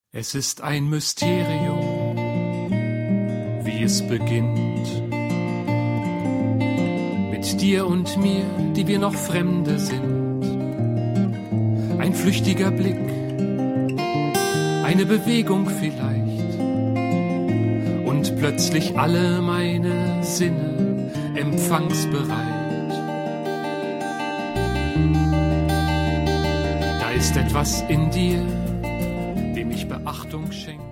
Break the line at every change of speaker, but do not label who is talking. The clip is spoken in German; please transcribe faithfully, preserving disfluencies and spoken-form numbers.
Es ist ein Mysterium, wie es beginnt. Mit dir und mir, die wir noch Fremde sind. Ein flüchtiger Blick, eine Bewegung vielleicht. Und plötzlich alle meine Sinne empfangsbereit. Da ist etwas in dir, dem ich Beachtung schenke.